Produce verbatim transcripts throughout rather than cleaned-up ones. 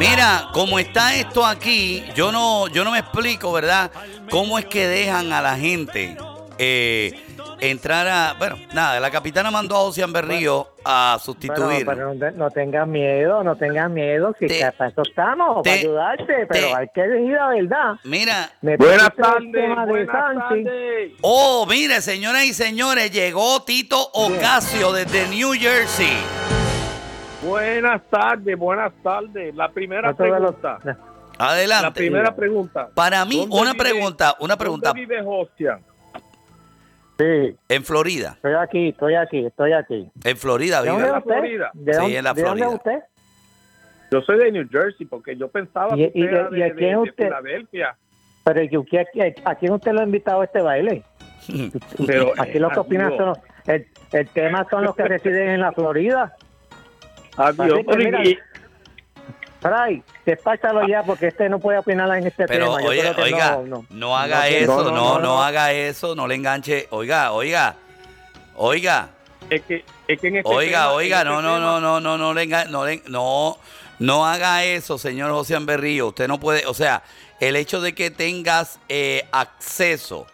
Mira, como está esto aquí, yo no, yo no me explico, ¿verdad? ¿Cómo es que dejan a la gente eh, entrar a... Bueno, nada, la capitana mandó a José Berrío a sustituir. Pero, pero no, no tengas miedo, no tengas miedo, si Te- para eso estamos, te- para ayudarte, pero te- hay que decir la verdad. Mira, Me Buenas pusiste el tardes, tema de buenas Sánchez. tardes. oh, mire, señoras y señores, llegó Tito Ocasio desde New Jersey. Buenas tardes, buenas tardes. La primera No todos los- pregunta. Adelante. La primera pregunta. Para mí, ¿Dónde una vive- pregunta, una pregunta. ¿Dónde vive Josian? Sí, En Florida. estoy aquí, estoy aquí, estoy aquí. En Florida ¿De dónde vive. la es usted? Florida? ¿De Sí, dónde, en la ¿de dónde es Florida. usted? Yo soy de New Jersey porque yo pensaba ¿Y- que y- usted era y de, a de- quién de usted- Filadelfia. Pero ¿y usted- ¿a quién usted lo ha invitado a este baile? Pero, Aquí lo que eh, opinan adiós. son, el, el tema son los que residen en la Florida. Adiós. Así que Pero, mira, y- Fray, despáchalo ya porque este no puede opinar en este Pero tema. Yo oye, creo que oiga, no, no, no. haga No, eso, no, no, no, no, no. haga eso, no le enganche. Oiga, oiga, oiga, es que, es que en este oiga, tema- oiga, en no, este no, tema- no, no, no, no le enganche, no, le- no, no haga eso, señor José Berrío. Usted no puede, o sea, el hecho de que tengas eh, acceso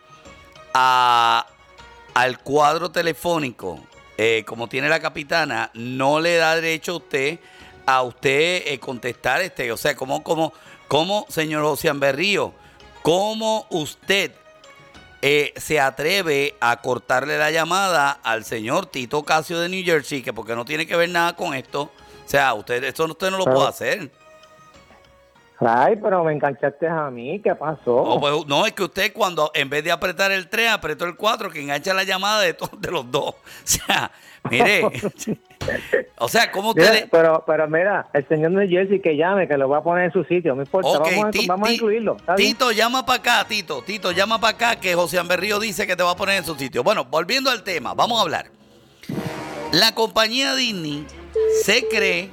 a, al cuadro telefónico, eh, como tiene la capitana, no le da derecho a usted a usted eh, contestar este, o sea, como, como, como, señor José Berrío, cómo usted eh, se atreve a cortarle la llamada al señor Tito Ocasio de New Jersey, que porque no tiene que ver nada con esto, o sea, usted, esto usted no lo Pero- puede hacer. Ay, pero me enganchaste a mí, ¿qué pasó? O, pues, no, es que usted cuando en vez de apretar el tres, apretó el cuatro, que engancha la llamada de, to- de los dos. O sea, mire, o sea, ¿cómo usted Mira, le- pero, pero mira, el señor New Jersey que llame, que lo va a poner en su sitio, no importa, Ok, vamos, a, Ti- vamos a Ti- incluirlo. ¿está bien? Tito, llama para acá, Tito. Tito, llama para acá que José Berrío dice que te va a poner en su sitio. Bueno, volviendo al tema, vamos a hablar. La compañía Disney se cree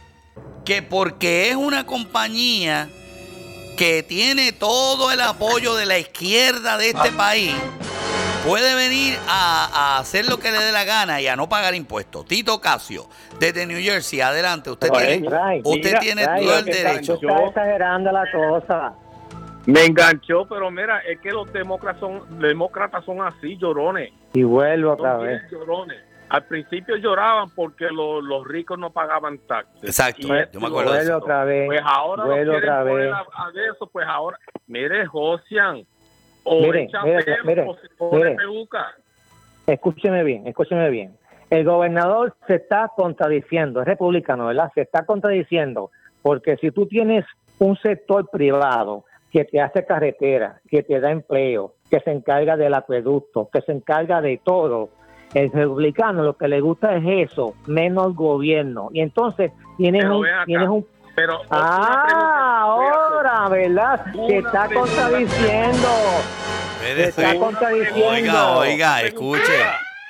que porque es una compañía que tiene todo el apoyo de la izquierda de este país, puede venir a, a hacer lo que le dé la gana y a no pagar impuestos. Tito Ocasio, desde New Jersey, adelante. Usted Oye, tiene, Ray, usted mira, tiene Ray, todo el que derecho. Tú estás exagerando la cosa. Me enganchó, pero mira, es que los demócratas son, demócratas son así, llorones. Y vuelvo otra Son vez. bien llorones. Al principio lloraban porque lo- los ricos no pagaban taxes. Exacto, Y esto yo me y lo acuerdo de Vuelve eso. otra vez. Pues ahora lo vuelve quieren otra poner vez. a, a de eso, pues ahora, mire, Josian, o Mire, echa mire, pelo mire, o se pone mire. peluca. Escúcheme bien, escúcheme bien. El gobernador se está contradiciendo, es republicano, ¿verdad? Se está contradiciendo, porque si tú tienes un sector privado que te hace carretera, que te da empleo, que se encarga del acueducto, que se encarga de todo, el republicano lo que le gusta es eso, menos gobierno. Y entonces tienes Pero un... ven acá, Tienes un Pero ah, una pregunta, ahora, ¿verdad? Se Una está pregunta. contradiciendo. Se Espérese. está contradiciendo. Oiga, oiga, escuche. Se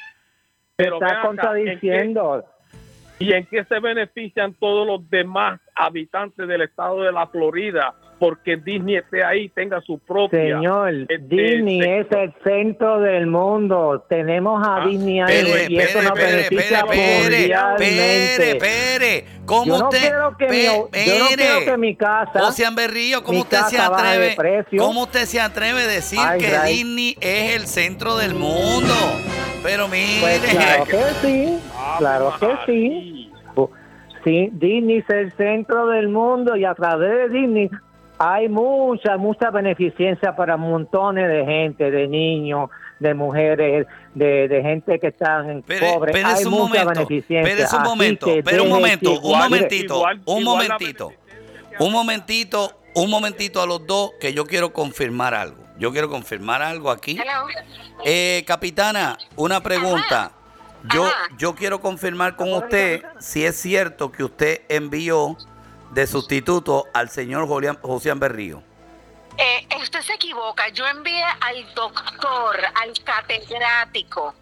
Pero ven está acá, contradiciendo. ¿y en qué se benefician todos los demás habitantes del estado de la Florida porque Disney esté ahí, tenga su propia? Señor, este, Disney es sector? el centro del mundo. Tenemos a Ah, Disney ahí Espere, y eso espere, nos espere, beneficia espere, espere, mundialmente. espere. ¿Cómo Yo no usted? quiero que mi, yo no Espere. quiero que mi casa, José Berrío, ¿cómo mi usted se casa baje de atreve? precio. ¿Cómo usted se atreve a decir Ay, que Ray. Disney es el centro del mundo? Pero mire, pues claro que sí, Ah, claro que sí. Sí, Disney es el centro del mundo y a través de Disney hay mucha, mucha beneficencia para montones de gente, de niños, de mujeres, de, de gente que están Espere, pobres. espérese Hay un mucha momento, beneficencia. espérese un Así momento, que espere un déjese momento, un igual- momentito, igual- un igual la momentito, beneficencia que un momentito, un momentito a los dos que yo quiero confirmar algo. Yo quiero confirmar algo aquí. Hello. Eh, capitana, una pregunta. Yo, Ajá. yo quiero confirmar con usted si es cierto que usted envió de sustituto al señor Jolian- José Berrío. Eh, usted se equivoca. Yo envié al doctor, al catedrático,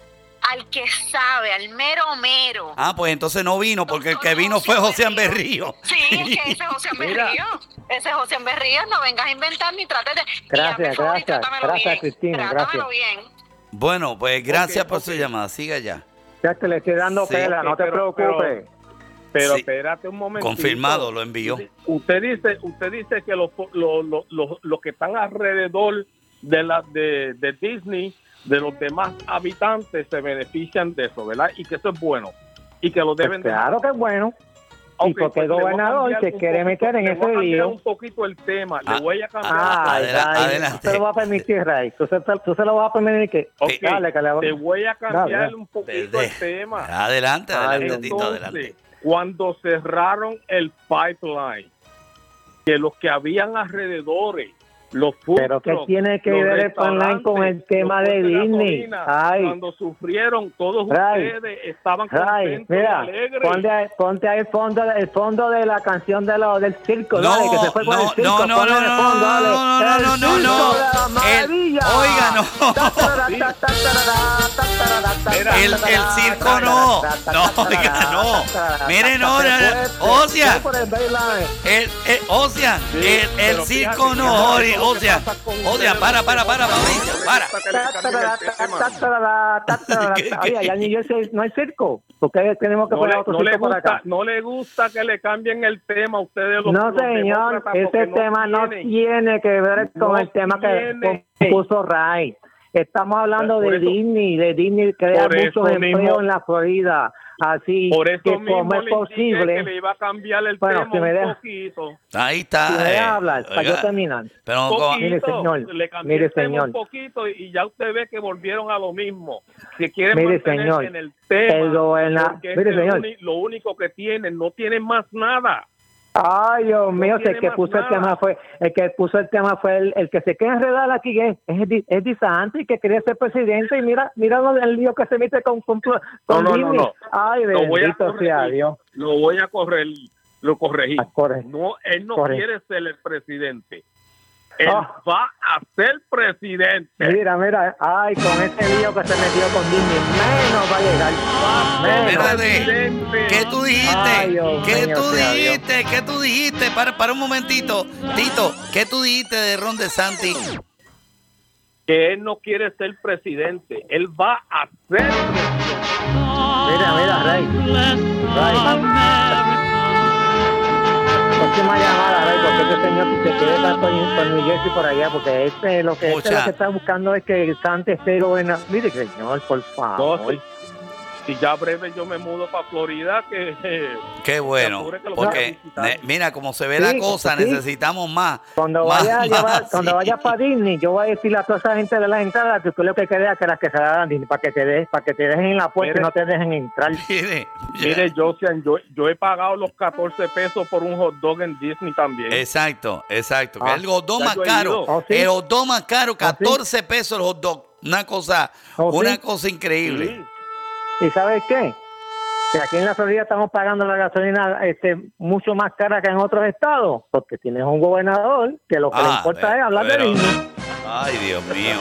al que sabe, al mero mero. Ah, pues entonces no vino, porque el que vino fue José Berrío. Sí, es que ese es José Mira. Berrío. Ese es José Berrío. No vengas a inventar ni trates de... y Gracias, hazme el favor y gracias, trátamelo gracias, bien. Cristina, Trátamelo gracias. bien. Bueno, pues gracias Ok, por ok. su llamada. Siga ya. Ya te le estoy dando Sí, pela, ok, no te pero- preocupes. Pero Sí. espérate un momento. Confirmado, lo envió. Usted dice, usted dice que los los los los, los que están alrededor de la de, de Disney, de los demás habitantes, se benefician de eso, ¿verdad? Y que eso es bueno y que lo deben Pues de claro que es bueno. Y Ok, porque el pues le voy a gobernador cambiar se un quiere poquito- meter en le voy a ese cambiar lío. un poquito el tema. Ah, le voy a cambiar. Ah, Adela- Ray, adelante. tú se lo vas a permitir, Ray. Tú se, tú se lo vas a permitir que... Ok, Dale, que le- te voy a cambiar Dale, un poquito Desde- el tema. Adelante, Ay, adelante, Dios Tito, Entonces, adelante. cuando cerraron el pipeline, que los que habían alrededores, los food Pero ¿qué trucks, tiene que los ver el pipeline con el restaurantes, tema los de puestos Disney? gasolina, Ay. cuando sufrieron, todos Ray, ustedes estaban Ray, contentos y mira, alegres. ponte, ahí- ponte ahí el fondo, el fondo de la canción de lo, del circo, No, dale, que se fue con no, el circo, no, no, ponle no, el no, fondo, no, dale. no, no, El no, no, circo no. de la El- maravilla. oiga, no. Ta-ta-ra-ra, ta-ta-ra-ra, ta-ta-ra-ra, Mira, El, el circo no. No, oiga, no. Mire, no, no, no. Ocean. Fue por el baseline. El, el, Ocean, Sí, el, el pero circo fíjate, no, fíjate Ori, lo que Ocean. pasa con Ocean, ustedes, para, para, para, no Pablito, les para. gusta que le cambien el tema. Ta-ta-ra-ra, ta-ta-ra-ra. ¿Qué, qué? Oye, allá en New Jersey no hay circo. ¿Por qué tenemos que No poner le, otro no le circo por gusta, acá? no le gusta que le cambien el tema a ustedes los No, los señor, demócratas, ese porque tema no tienen. tiene que ver con No el tema tiene. que puso Ray. Estamos hablando Por de eso- Disney, de Disney crea por eso muchos empleos mismo- en la Florida. Así Por eso que mismo como es le indiqué posible, que le iba a cambiar el Bueno, tema si me un deja- poquito. Ahí está. si me eh, deja hablar, para yo oiga, terminar. Pero no, Poquito, Mire, señor, le cambié mire, el tema señor. un poquito y ya usted ve que volvieron a lo mismo. Si quieren Mire, mantener señor, en el tema, el goberna- porque mire, es el señor. uni- lo único que tienen, no tienen más nada. Ay, Dios mío, si tiene el que más puso el nada. tema fue, el que puso el tema fue el, el que se queda enredado aquí, es, es, Di- es DeSantis, que quería ser presidente, y mira, mira lo del lío que se mete con, con, con No, no, no, Disney. no. Ay, Lo voy a bendito sea corregir. Dios. Lo voy a correr, lo corregí. Ah, corre. No, él no Corre. quiere ser el presidente. Él Ah. va a ser presidente. Mira, mira, ay, con ese lío que se metió con Disney, menos va a llegar. Menos. Espérate. ¿Qué tú dijiste? Ay, Dios ¿Qué mío, tú sea Dios. dijiste? ¿Qué tú dijiste? Para, para un momentito. Tito, ¿qué tú dijiste de Ron DeSantis? Que él no quiere ser presidente. Él va a ser presidente. Mira, mira, Rey. Rey. Próxima llamada, Rey, porque este señor se quede tanto en con New Jersey por allá, porque este lo que, este Mucha. lo que está buscando es que Santos esté gobernador. Mire, señor, por favor. No, si, si ya breve yo me mudo para Florida, que eh, Qué bueno. apure que lo voy a Porque, visitar. ne- mira, como se ve Sí, la cosa, sí. necesitamos más. Cuando más, vaya a llevar, más, cuando sí. vaya para Disney, yo voy a decirle a toda esa gente de las entradas que tú lo que quedas que las que se dan a Disney, para que te de, para que te dejen en la puerta Mire. y no te dejen entrar. Mire, Mire, Josian, yo, yo he pagado los catorce pesos por un hot dog en Disney también. Exacto, exacto. Que Ah, el hot dog ya más yo he caro. ido. Oh, sí. El hot dog más caro, Ah, sí. catorce pesos el hot dog. Una cosa, Oh, una sí. cosa increíble. Sí. ¿Y sabes qué? Que aquí en la Florida estamos pagando la gasolina este, mucho más cara que en otros estados, porque tienes un gobernador que lo que le Ah, importa ve- es hablar pero- de Disney. Ay, Dios mío.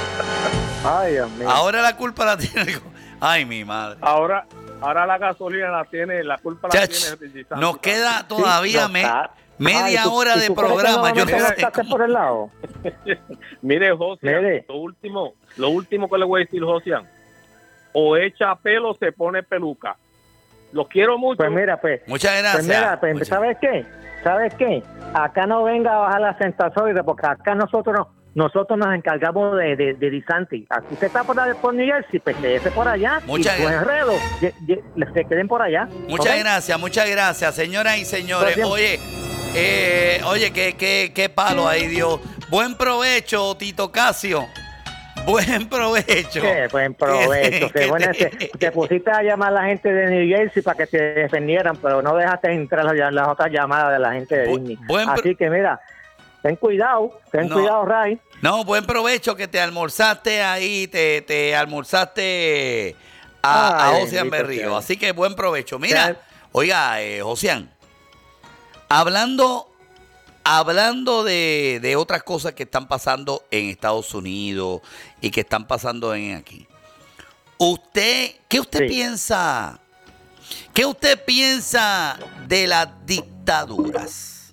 Ay, Dios mío. Ahora la culpa la tiene. el- Ay, mi madre. Ahora, ahora la gasolina la tiene, la culpa la Chach, tiene el DeSantis. nos queda todavía Sí, me- no está. media Ay, ¿tú- hora y de tú crees que programa. Yo no normalmente sé pasaste cómo- por el lado? Mire, Josian, Mire. lo último, lo último que le voy a decir, Josian, o echa pelo o se pone peluca. Los quiero mucho. Pues mira, pues, Muchas gracias. pues mira, pues, Muchas- ¿sabes qué? ¿Sabes qué? Acá no venga a bajar la sentazoide, porque acá nosotros no- nosotros nos encargamos de, de, de DeSantis. Aquí usted está por, por New Jersey, pues quédese por allá. Muchas y su gracias. enredo, ye- ye- se queden por allá. Muchas ¿ok? gracias, muchas gracias, señoras y señores. Gracias. Oye, eh, oye, qué, qué, qué palo ahí, Dios. Buen provecho, Tito Casio. Buen provecho. Qué buen provecho. Que- Qué buena- que- te, te pusiste a llamar a la gente de New Jersey para que te defendieran, pero no dejaste entrar las, las otras llamadas de la gente de Bu- Disney. buen pro- Así que mira, ten cuidado, ten No. cuidado, Ray. No, buen provecho que te almorzaste ahí, te, te almorzaste a, Ay, a Ocean bendito Berrío. sea. Así que buen provecho. Mira, Ya- oiga, eh, Ocean, hablando, hablando de, de otras cosas que están pasando en Estados Unidos y que están pasando en aquí. ¿Usted, qué usted Sí. piensa? ¿Qué usted piensa de las dictaduras?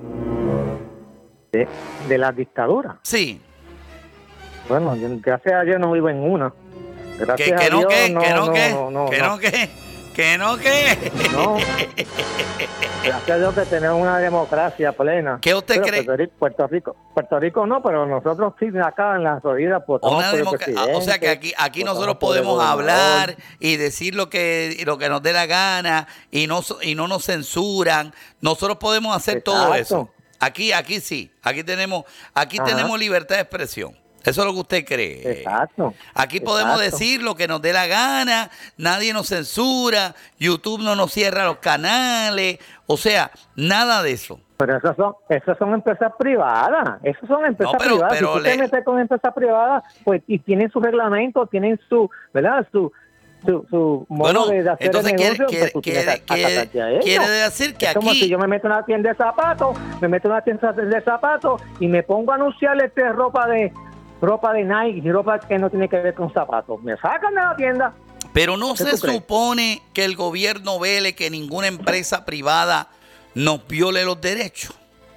De, de la dictadura. Sí. Bueno, yo- gracias a Dios no vivo en una. Que, Gracias que a no, Dios que, no, que no, no, que, no, no, que no. no, que, ¿Que no qué? No. Gracias a Dios que tenemos una democracia plena. ¿Qué usted Pero cree? Puerto Rico, Puerto Rico, Puerto Rico no, pero nosotros sí acá en la Florida votamos Una por el democa- presidente, o sea que aquí, aquí votamos nosotros por el podemos gobernador. hablar y decir lo que, lo que nos dé la gana y no, so- y no nos censuran. Nosotros podemos hacer todo Exacto. eso. Aquí, aquí sí. Aquí tenemos, aquí Ajá. tenemos libertad de expresión. Eso es lo que usted cree. Exacto. Aquí podemos Exacto. decir lo que nos dé la gana, nadie nos censura, YouTube no nos cierra los canales, o sea, nada de eso. Pero esas son, esas son empresas privadas, esas son empresas No, pero- privadas. pero si tú le- te metes con empresas privadas, pues y tienen su reglamento, tienen su, ¿verdad? Su, su, su modo Bueno, de hacer entonces el quiere, negocio, quiere, pues tú tienes quiere, que acatarte a ellos. quiere decir que Es como si aquí... yo me meto en una tienda de zapatos, me meto en una tienda de zapatos y me pongo a anunciar este ropa de ropa de Nike y ropa que no tiene que ver con zapatos. Me sacan de la tienda. Pero no ¿Qué se tú crees? supone que el gobierno vele que ninguna empresa privada nos viole los derechos.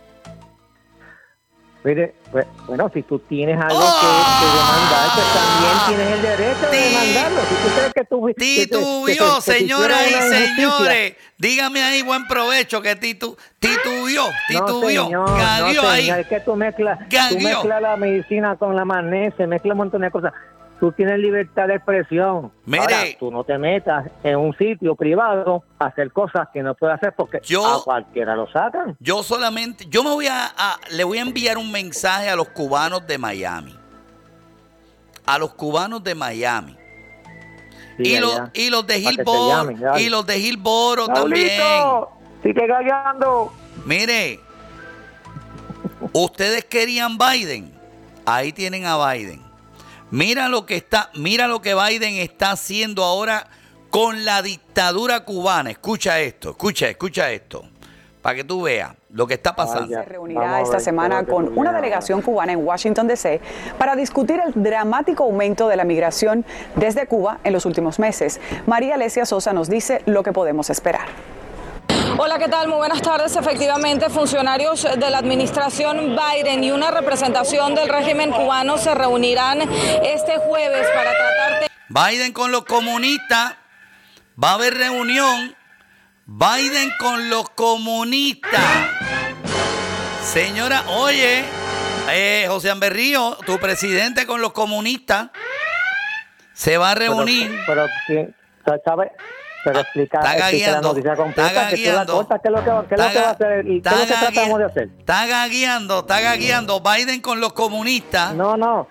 Mire, pues, bueno, si tú tienes algo ¡Oh! que, que demandar, pues también tienes el derecho de Ti- demandarlo. Si tú crees que tú... que te- que te- Titubió, que te señoras y hicieron una injusticia. señores. Dígame ahí, buen provecho, que titu, titubió, No, titubió, señor, gaguió no, ahí. señor, es que tú mezclas, tú Gaguió. mezclas la medicina con la magnesia, mezclas un montón de cosas. Tú tienes libertad de expresión. Mire. Ahora, tú no te metas en un sitio privado a hacer cosas que no puedes hacer porque Yo- a cualquiera lo sacan. Yo solamente, yo me voy a, a- le voy a enviar un mensaje a los cubanos de Miami. A los cubanos de Miami. Sí, y, los, allá. y los de Para que te Gilboro, llamen, dale. y los de Gilboro también. Raulito, sigue gagueando. Mire, ustedes querían Biden. Ahí tienen a Biden. Mira lo que está, mira lo que Biden está haciendo ahora con la dictadura cubana. Escucha esto, escucha, escucha esto, para que tú veas lo que está pasando. Vaya. Se reunirá Vamos a esta ver, semana espérate, con porque una ya- delegación cubana en Washington, D C para discutir el dramático aumento de la migración desde Cuba en los últimos meses. María Alesia Sosa nos dice lo que podemos esperar. Hola, ¿qué tal? Muy buenas tardes. Efectivamente, funcionarios de la administración Biden y una representación del régimen cubano se reunirán este jueves para tratar de... Biden con los comunistas, va a haber reunión. Biden con los comunistas. Señora, oye, eh, José Amberrío, tu presidente con los comunistas, se va a reunir. Pero, pero sí, ¿sabes? Pero explica, Está explica la gagueando, noticia completa, está que tú la gagueando. cortas, ¿qué es lo que, qué es lo que va a hacer? ¿Y ¿Qué es lo que Está tratamos de gaguea- hacer? Está gagueando, está gagueando. Biden con los comunistas. No, no.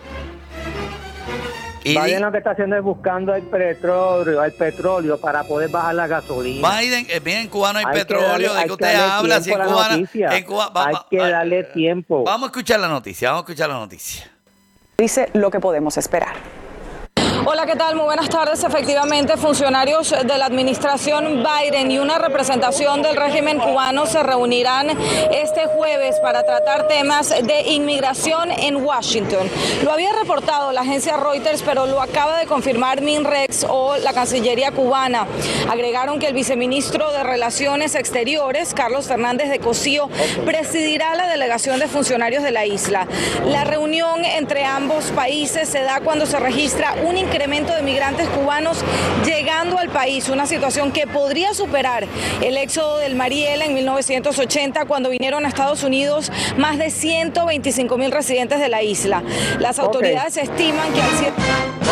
y di- Biden lo que está haciendo es buscando el petróleo, el petróleo para poder bajar la gasolina. Biden, eh, bien, en Cuba no hay, Hay que petróleo, darle- de hay que que usted darle habla, si en tiempo a la Cuba, noticia. en Cuba va- Hay va- que va- darle tiempo. Vamos a escuchar la noticia, vamos a escuchar la noticia. Dice lo que podemos esperar. Hola, ¿qué tal? Muy buenas tardes. Efectivamente, funcionarios de la administración Biden y una representación del régimen cubano se reunirán este jueves para tratar temas de inmigración en Washington. Lo había reportado la agencia Reuters, pero lo acaba de confirmar Minrex o la Cancillería cubana. Agregaron que el viceministro de Relaciones Exteriores, Carlos Fernández de Cosío, presidirá la delegación de funcionarios de la isla. La reunión entre ambos países se da cuando se registra un incremento de migrantes cubanos llegando al país, una situación que podría superar el éxodo del Mariel en mil novecientos ochenta, cuando vinieron a Estados Unidos más de ciento veinticinco mil residentes de la isla. Las autoridades estiman que al cierre...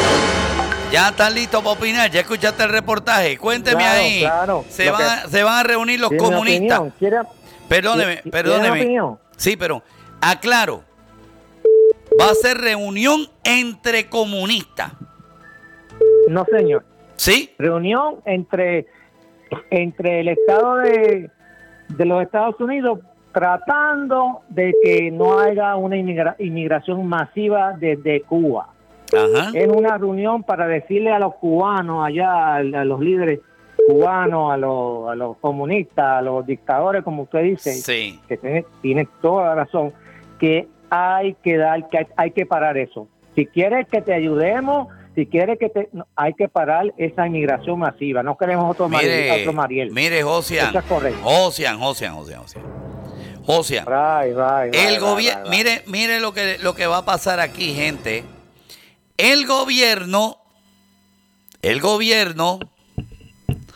Ya están listos para opinar, ya escuchaste el reportaje. Cuénteme Claro, ahí. claro. Se, Lo van, a- se van a reunir los ¿Tiene mi comunistas. opinión? ¿Quiere- Perdóneme, ¿Tiene perdóneme. opinión? Sí, pero aclaro. Va a ser reunión entre comunistas. No, señor. ¿Sí? Reunión entre, entre el Estado de, de los Estados Unidos tratando de que no haya una inmigra- inmigración masiva desde Cuba. Ajá. Es una reunión para decirle a los cubanos allá, a, a los líderes cubanos, a los, a los comunistas, a los dictadores, como usted dice, Sí. que tiene, tiene toda la razón, que hay que dar, que hay, hay que parar eso. Si quieres que te ayudemos, si quieres que te, no, hay que parar esa inmigración masiva. No queremos otro Mariel. Mire, Otro Mariel. mire, Josian. Eso es correcto. Josian, Josian, Josian, Josian. Josian. Right, right, right, El right, gobierno, right, right. mire, mire lo que, lo que va a pasar aquí, gente. El gobierno, el gobierno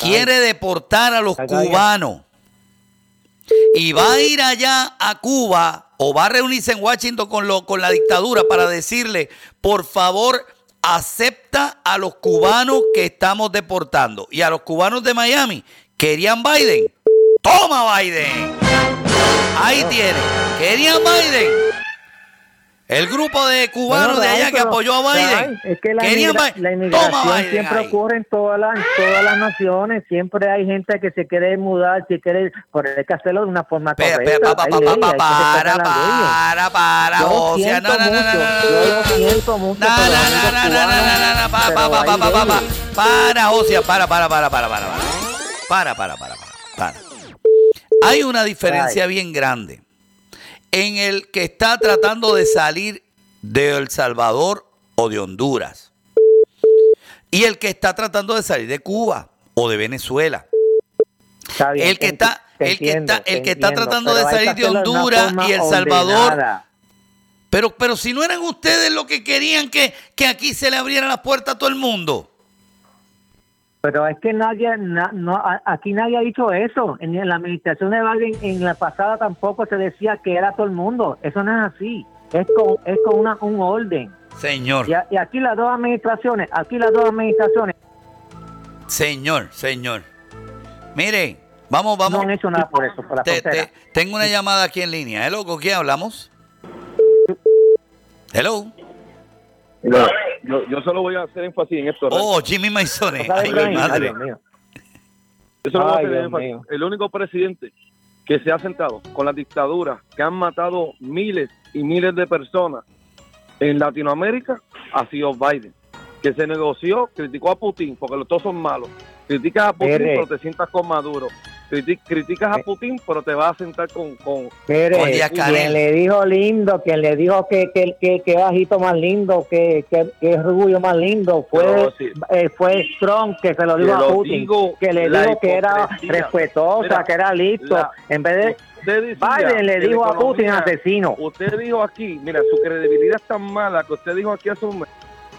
quiere deportar a los cubanos y va a ir allá a Cuba o va a reunirse en Washington con, lo, con la dictadura para decirle, por favor, acepta a los cubanos que estamos deportando. Y a los cubanos de Miami querían Biden. ¡Toma, Biden! Ahí tiene. Querían Biden. El grupo de cubanos bueno, de allá Ray, que apoyó a Biden. Ray, es que la, querían inmigra Biden. la inmigración Toma, Biden siempre ahí. ocurre en todas las, en todas las naciones. Siempre hay gente que se quiere mudar, si quiere, pero hay que hacerlo de una forma Pe- pe- correcta. pa- Hay pa- leyes, pa- hay que Para, respetar las leyes. para, para, Yo José. siento No, no, no, no, mucho, no, yo no. lo siento mucho No, por no, los no, amigos no, no, no, cubanos, no, no, pa, pero pa, pa, hay pa, pa, pa, pa. leyes. Para, José, para, para, para, para, para, para. Para, para, para, para, para. Hay una diferencia bien grande en el que está tratando de salir de El Salvador o de Honduras y el que está tratando de salir de Cuba o de Venezuela. Está bien, El que te está, te el que entiendo, está, el te que está entiendo, tratando de pero hay que salir de hacerlo una Honduras forma y El Salvador. ordenada. Pero, pero si no eran ustedes los que querían que, que aquí se le abriera la puerta a todo el mundo. Pero es que nadie, na- no, a- aquí nadie ha dicho eso. En, en la administración de Biden, en la pasada tampoco se decía que era todo el mundo. Eso no es así. Es con, es con una, un orden. Señor, Y, a- y aquí las dos administraciones, aquí las dos administraciones señor, señor. Mire, vamos, vamos. no han hecho nada por eso, por la Te- frontera. te- tengo una llamada aquí en línea. Hello, ¿con quién hablamos? Hello. Mira, yo, yo solo voy a hacer énfasis en esto. Ray. Oh, Jimmy Maisone. ¿Sabes, Ay, Brian? mi Ay, madre. Dios mío. Yo solo voy a Ay, hacer Dios énfasis. mío. El único presidente que se ha sentado con las dictaduras que han matado miles y miles de personas en Latinoamérica ha sido Biden, que se negoció, criticó a Putin porque los dos son malos. Criticas a Putin, Mire. pero te sientas con Maduro. Criti- criticas a Putin, pero te vas a sentar con... con Mire, Con Díaz Canel. quien le dijo lindo, quien le dijo que que, que, que bajito más lindo, que, que, que rubio más lindo, fue Pero sí. eh, fue Trump que se lo dijo Te a lo Putin, digo, que le la dijo que era hipocresía. respetuosa, Mira, que era listo, la- en vez de Usted decía Biden le que dijo la a Putin economía- asesino. Usted dijo aquí, mira, su credibilidad es tan mala que usted dijo aquí hace un mes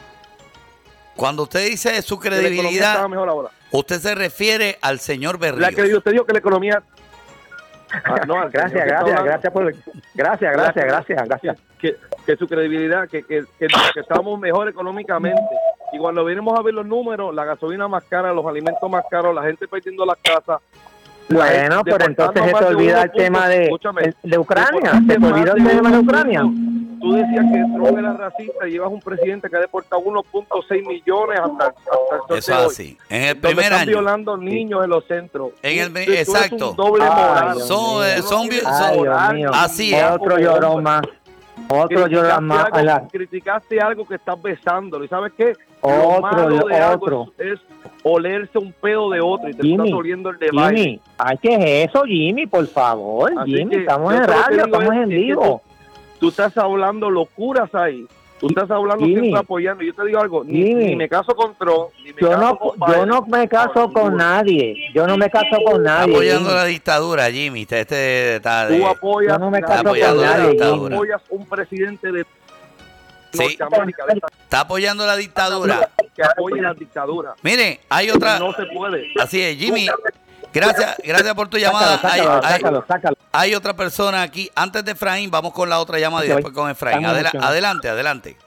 Cuando usted dice su que la economía estaba credibilidad, mejor ahora. usted se refiere al señor La Berríos. que usted dijo que la economía... Ah, no, al señor Gracias, que está gracias, hablando. gracias por gracias, gracias, La- gracias, gracias. Que, que su credibilidad, que, que, que, que estamos mejor económicamente. Y cuando venimos a ver los números, la gasolina más cara, los alimentos más caros, la gente perdiendo las casas. la Bueno, gente pero deportando entonces se más te de olvida uno el tema punto- de, escúchame, el- de Ucrania, deportando se te olvida el más de tema de uno Ucrania. punto- Tú decías que Trump era racista y llevas un presidente que ha deportado uno punto seis millones hasta, hasta el sol Eso de es hoy. así. En el Donde primer están año. violando niños en los centros. En el- Tú- tú eres exacto. un doble Ay, moral. Dios Son, eh, mío. son, vi- Ay, son- Dios mío. así es. Otro llorón más. Otro llorón más. Criticaste a la- algo, criticaste algo que estás besándolo. ¿Y sabes qué? Otro, Lo malo de algo otro. es, es olerse un pedo de otro y te Jimmy, estás oliendo el de Biden. Jimmy, ay, ¿qué es eso, Jimmy? Por favor, Así Jimmy, que estamos yo en lo que radio, digo estamos es en que vivo. Tú, tú estás hablando locuras ahí. Tú estás hablando Jimmy, siempre apoyando. Yo te digo algo, ni, Jimmy, ni me caso con Trump, ni me Yo caso no, con yo Biden. no me caso con ninguno. nadie. Yo no me caso con Está nadie. apoyando Jimmy. la dictadura, Jimmy. Este, este está de- Tú apoyas, Yo no me la- caso con nadie, tú Jimmy. apoyas un presidente de Sí. Norteamérica de esta- está apoyando la dictadura. que apoya la dictadura. Mire, hay otra. No se puede. Así es, Jimmy. Gracias, gracias por tu llamada. Sácalo, Hay, sácalo, hay- sácalo, sácalo. hay otra persona aquí. Antes de Efraín, vamos con la otra llamada y después con Efraín. Estamos Adela- emocionados. adelante, adelante.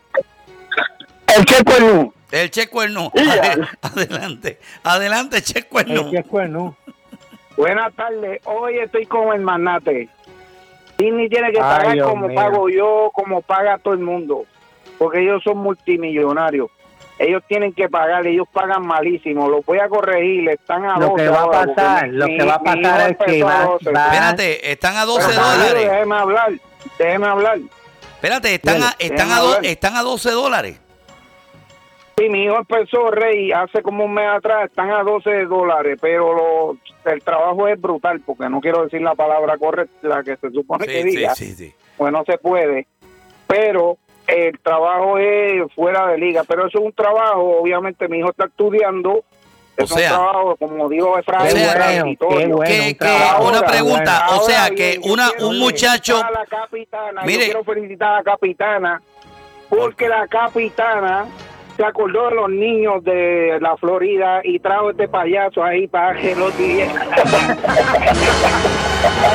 El Che Cuernú. El Che Cuernú. Ya. Ade- Adelante, adelante, Che Cuernú. El que es cuerno. Buenas tardes. Hoy estoy con el magnate. Disney tiene que Ay, pagar Dios como mío. pago yo, como paga todo el mundo. Porque ellos son multimillonarios. Ellos tienen que pagar, ellos pagan malísimo. Los voy a corregir, están a Lo doce que va a ahora, pasar, porque lo mi- que va a mi hijo pasar es que empezó a va, doce. va- Espérate, están a doce Pero, dólares. Déjeme hablar, déjeme hablar. Espérate, están a, están a, do- están a doce dólares. Sí, mi hijo empezó, Rey, hace como un mes atrás, están a doce dólares, pero lo- el trabajo es brutal, porque no quiero decir la palabra correcta, la que se supone que Sí, sí, diga, sí, sí. pues no se puede, pero el trabajo es fuera de liga, pero eso es un trabajo, obviamente mi hijo está estudiando, es O sea, un trabajo, como dijo Efraín, o sea, transitorio. qué bueno, que, un que trabajo, una Ahora, pregunta, o Ahora sea, bien, que yo una quiero un muchacho, felicitar a la capitana, Mire. yo quiero felicitar a la capitana, porque la capitana se acordó de los niños de la Florida y trajo este payaso ahí para que los diga. Ay,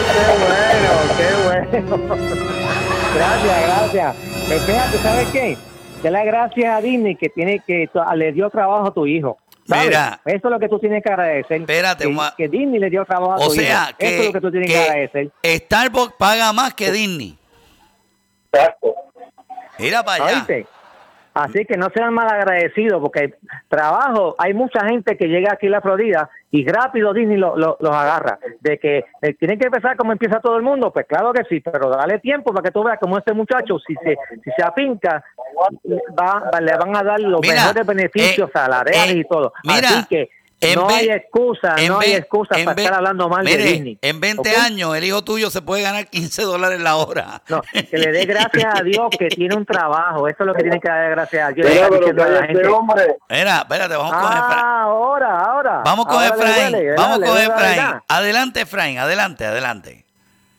qué bueno, qué bueno. Gracias, gracias. Pero fíjate, ¿sabes qué? Dale gracias a Disney que tiene que le dio trabajo a tu hijo. ¿Sabes? Mira, eso es lo que tú tienes que agradecer. Espérate, que, ma... que Disney le dio trabajo a o tu sea, hijo. Que, eso es lo que tú tienes que, que agradecer. Starbucks paga más que Disney. Exacto. Mira para allá. ¿Oíste? Así que no sean mal agradecidos, porque trabajo, hay mucha gente que llega aquí a la Florida y rápido Disney lo, lo, los agarra. De que eh, tienen que empezar como empieza todo el mundo, pues claro que sí, pero dale tiempo para que tú veas cómo este muchacho, si se si se apinca, va, va, le van a dar los mira, mejores beneficios eh, salariales eh, y todo. Mira, Así que no hay excusa, no hay excusa para estar hablando mal mire, de Disney. En veinte ¿okay? años el hijo tuyo se puede ganar quince dólares la hora. No, que le dé gracias a Dios que tiene un trabajo. Eso es lo que tiene que dar gracias a Dios. Mira, pero a la gente. Hombre. Mira, espérate, vamos con Efraín. Ah, ahora, ahora. Vamos con ahora Efraín. duele, Vamos dale, con dale, Efraín. dale. Adelante, Efraín. Adelante, adelante.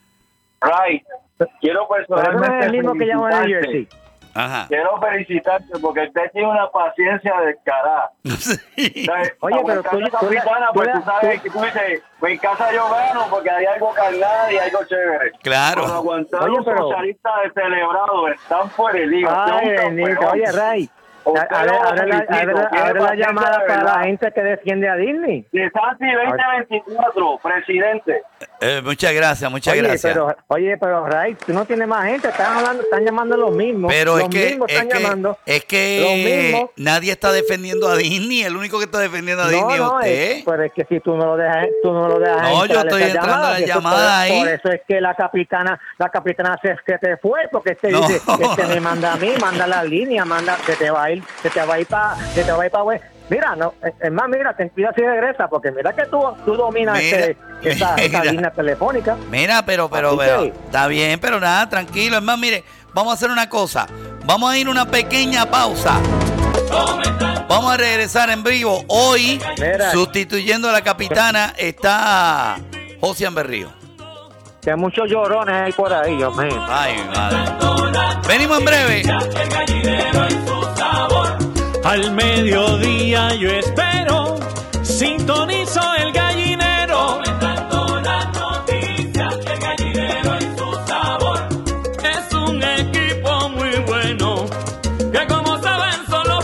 Right. Quiero personalmente Pero no es el mismo que llama de New Jersey. Ajá. Quiero felicitarte porque usted tiene una paciencia descarada. Sí. Oye, pero tú, tú, capitana, tú, pues tú, tú sabes que tú dices, pues en casa yo gano porque hay algo carnal y algo chévere. Claro. Pero aguantar Oye, un pero- socialista de celebrado están fuera de liga. Ay, Usted es un bendito. campeón. Oye, Ray, Usted abre, lo abre, la, felicito, abre, tiene abre la paciencia llamada de para verdad. la gente que defiende a Disney. De Santi veinte veinticuatro, presidente. Eh, muchas gracias, muchas oye, gracias. Pero, oye, pero Ray, tú no tienes más gente. Están hablando, están llamando los mismos. Pero los es que, mismos es están que, llamando. es Los que mismos. nadie está defendiendo a Disney. El único que está defendiendo a Disney No, no, es usted. es, pero es que si tú no lo dejas, tú no lo dejas. No, yo entrar estoy esas entrando a llamadas, la y eso llamada por, ahí. Por eso es que la capitana, la capitana se, se te fue, porque este No. dice, este me manda a mí, manda la línea, manda, se te va a ir, se te va a ir para, se te va a ir para. Mira, no, es más, mira, ten cuidado si regresa, porque mira que tú, tú dominas Mira, este, esa, esa mira. línea telefónica. Mira, pero, pero, Así pero, que- está bien, pero nada, tranquilo. Es más, mire, vamos a hacer una cosa. Vamos a ir a una pequeña pausa. Vamos a regresar en vivo. Hoy, Mira. sustituyendo a la capitana, está José Berrío. Que hay muchos llorones ahí por ahí, Dios mío. Ay, madre. Venimos en breve. Al mediodía yo espero, sintonizo el gallo.